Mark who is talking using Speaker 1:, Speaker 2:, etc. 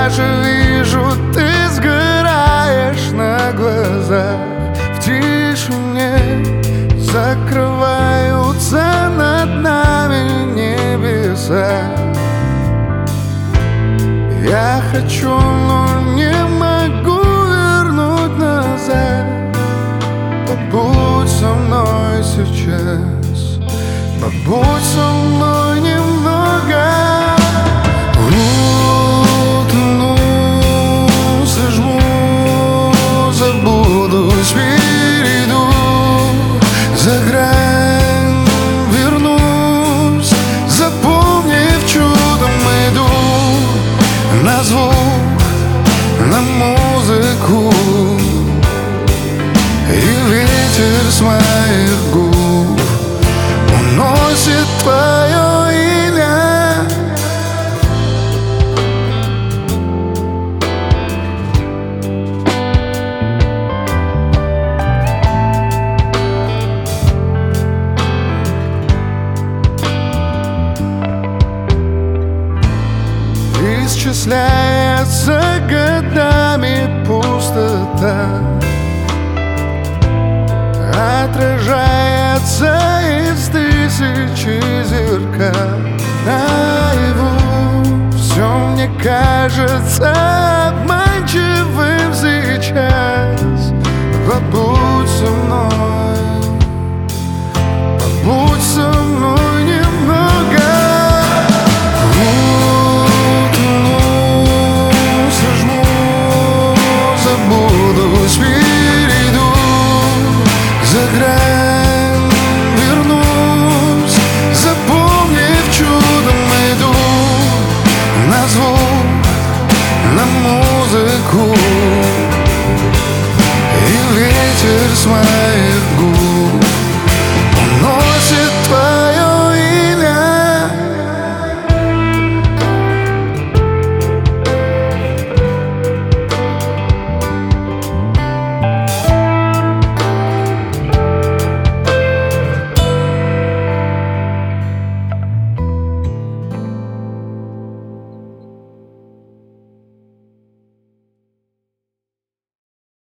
Speaker 1: я же вижу, ты сгораешь на глазах. В тишине закрываются над нами небеса. Я хочу, но не могу вернуть назад. Побудь со мной сейчас, побудь со мной немного. Утону, сожму, забудусь, перейду за грань, вернусь, запомнив, чудом иду на звук, на музыку. И ветер с моих губ уносит твое имя. Исчисляется годами пустота, отражается из тысячи зеркал. Наяву все мне кажется обманом.